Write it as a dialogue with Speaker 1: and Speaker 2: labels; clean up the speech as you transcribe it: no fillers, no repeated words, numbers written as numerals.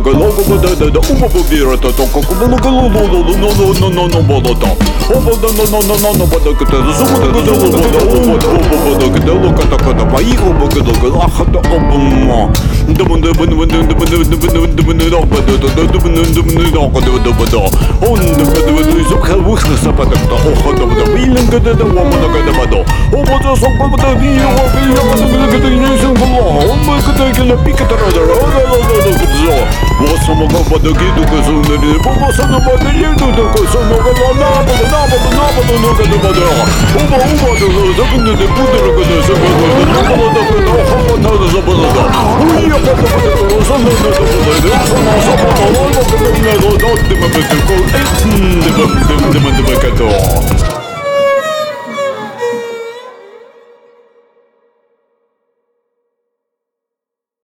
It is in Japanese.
Speaker 1: がロゴボダダダウマボビラタとココボロコロロロロノノノノノボロタオボダノノノノノボダクタズソボダクタロボダオボダオボダクタロカタカタバイオボクドクアハタオボマドボドボドボドボドボドボドボドボドボドドドドボドドボドボドドボドオンドボドボドゾカウスサパタクタオハドボドビルンガダダワモナガダバドオボダソコボダビヨワビヨワドボドクタイネションコロオンバクタイケラピカタラダラダラダラクゾワサマガバダギドカソンデリボボサナバデリドドカソノガラナボドナボドナボドノガダバドオバオバドザブンデブドルカダサバドナボドクタオハマタダザバドウイヤバドバドソノダダバドソノサバドオバクタイネドドってマベテコ